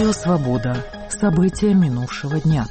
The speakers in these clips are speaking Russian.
Радио «Свобода». События минувшего дня.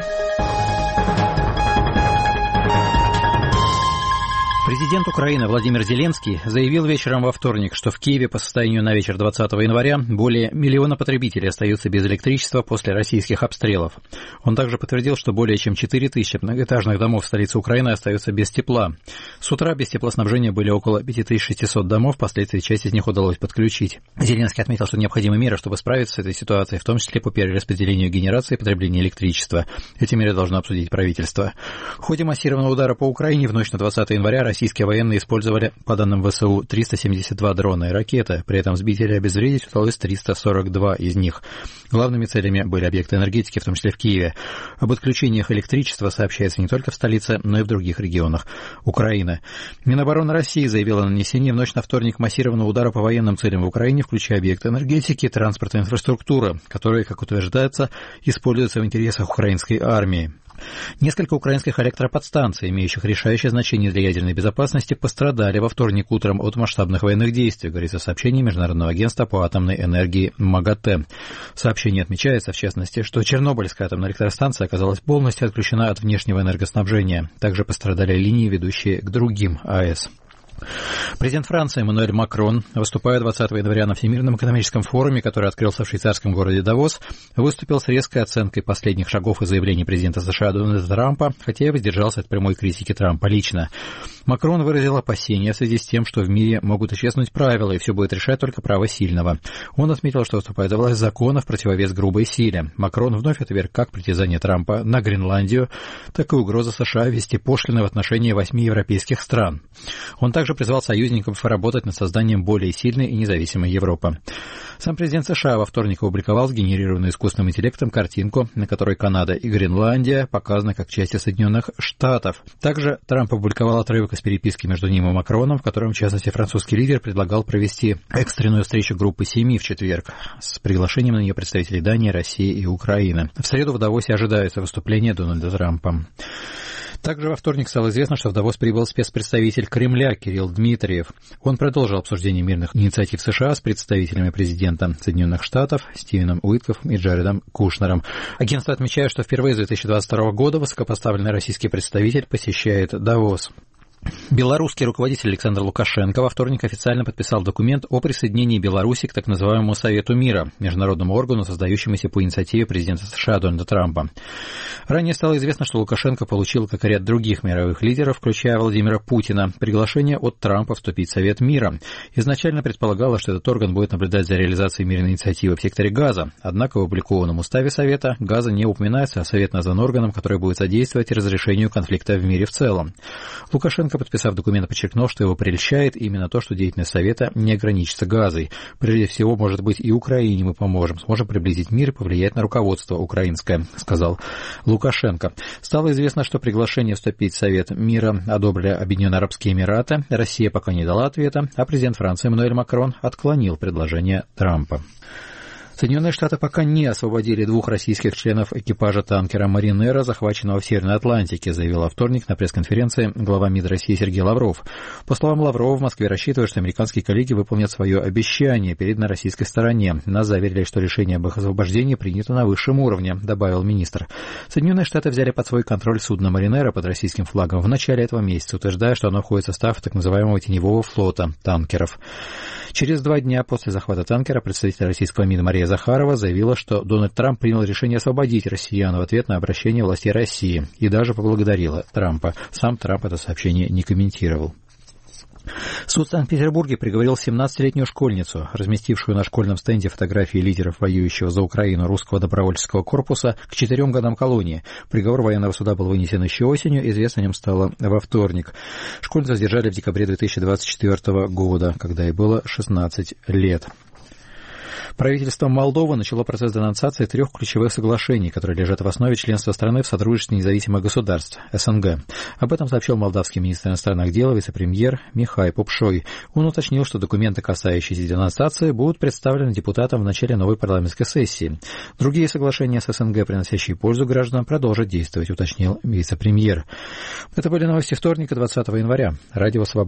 Президент Украины Владимир Зеленский заявил вечером во вторник, что в Киеве по состоянию на вечер 20 января более 1 миллиона потребителей остаются без электричества после российских обстрелов. Он также подтвердил, что более чем 4000 многоэтажных домов в столице Украины остаются без тепла. С утра без теплоснабжения были около 5600 домов, впоследствии часть из них удалось подключить. Зеленский отметил, что необходимы меры, чтобы справиться с этой ситуацией, в том числе по перераспределению генерации и потребления электричества. Эти меры должно обсудить правительство. В ходе массированного удара по Украине в ночь на 20 января российские военные использовали, по данным ВСУ, 372 дрона и ракеты. При этом сбить или обезвредить удалось 342 из них. Главными целями были объекты энергетики, в том числе в Киеве. Об отключениях электричества сообщается не только в столице, но и в других регионах Украины. Минобороны России заявила о нанесении в ночь на вторник массированного удара по военным целям в Украине, включая объекты энергетики, транспорта и инфраструктуры, которые, как утверждается, используются в интересах украинской армии. Несколько украинских электроподстанций, имеющих решающее значение для ядерной безопасности, пострадали во вторник утром от масштабных военных действий, говорится в сообщении Международного агентства по атомной энергии МАГАТЭ. В сообщении отмечается, в частности, что Чернобыльская атомная электростанция оказалась полностью отключена от внешнего энергоснабжения. Также пострадали линии, ведущие к другим АЭС. Президент Франции Эммануэль Макрон, выступая 20 января на Всемирном экономическом форуме, который открылся в швейцарском городе Давос, выступил с резкой оценкой последних шагов и заявлений президента США Дональда Трампа, хотя и воздержался от прямой критики Трампа лично. Макрон выразил опасения в связи с тем, что в мире могут исчезнуть правила, и все будет решать только право сильного. Он отметил, что выступает за власть закона в противовес грубой силе. Макрон вновь отверг как притязание Трампа на Гренландию, так и угрозу США ввести пошлины в отношении 8 европейских стран. Он также призвал союзников работать над созданием более сильной и независимой Европы. Сам президент США во вторник опубликовал сгенерированную искусственным интеллектом картинку, на которой Канада и Гренландия показаны как части Соединенных Штатов. Также Трамп опубликовал отрывок из переписки между ним и Макроном, в котором, в частности, французский лидер предлагал провести экстренную встречу группы 7 в четверг с приглашением на нее представителей Дании, России и Украины. В среду в Давосе ожидается выступление Дональда Трампа. Также во вторник стало известно, что в Давос прибыл спецпредставитель Кремля Кирилл Дмитриев. Он продолжил обсуждение мирных инициатив США с представителями президента Соединенных Штатов Стивеном Уиткоффом и Джаредом Кушнером. Агентство отмечает, что впервые с 2022 года высокопоставленный российский представитель посещает Давос. Белорусский руководитель Александр Лукашенко во вторник официально подписал документ о присоединении Беларуси к так называемому Совету мира, международному органу, создающемуся по инициативе президента США Дональда Трампа. Ранее стало известно, что Лукашенко получил, как и ряд других мировых лидеров, включая Владимира Путина, приглашение от Трампа вступить в Совет мира. Изначально предполагалось, что этот орган будет наблюдать за реализацией мирной инициативы в секторе Газа. Однако в опубликованном уставе Совета Газа не упоминается, а Совет назван органом, который будет содействовать разрешению конфликта в мире в целом. Лукашенко, подписав документ, подчеркнул, что его прельщает именно то, что деятельность Совета не ограничится Газой. Прежде всего, может быть, и Украине мы поможем, сможем приблизить мир и повлиять на руководство украинское, сказал Лукашенко. Стало известно, что приглашение вступить в Совет мира одобрили Объединенные Арабские Эмираты. Россия пока не дала ответа, а президент Франции Эммануэль Макрон отклонил предложение Трампа. Соединенные Штаты пока не освободили 2 российских членов экипажа танкера «Маринера», захваченного в Северной Атлантике, заявил во вторник на пресс-конференции глава МИД России Сергей Лавров. По словам Лаврова, в Москве рассчитывают, что американские коллеги выполнят свое обещание перед на российской стороне. Нас заверили, что решение об их освобождении принято на высшем уровне, добавил министр. Соединенные Штаты взяли под свой контроль судно «Маринера» под российским флагом в начале этого месяца, утверждая, что оно входит в состав так называемого теневого флота танкеров. Через 2 дня после захвата танкера представитель российского МИДа Мария Захарова заявила, что Дональд Трамп принял решение освободить россиян в ответ на обращение властей России и даже поблагодарила Трампа. Сам Трамп это сообщение не комментировал. Суд в Санкт-Петербурге приговорил 17-летнюю школьницу, разместившую на школьном стенде фотографии лидеров воюющего за Украину русского добровольческого корпуса, к 4 годам колонии. Приговор военного суда был вынесен еще осенью, известно о нем стало во вторник. Школьницу задержали в декабре 2024 года, когда ей было 16 лет. Правительство Молдовы начало процесс денонсации 3 ключевых соглашений, которые лежат в основе членства страны в сотрудничестве независимых государств СНГ. Об этом сообщил молдавский министр иностранных дел, вице-премьер Михай Попшой. Он уточнил, что документы, касающиеся денонсации, будут представлены депутатам в начале новой парламентской сессии. Другие соглашения с СНГ, приносящие пользу гражданам, продолжат действовать, уточнил вице-премьер. Это были новости вторника, 20 января. Радио «Свобода».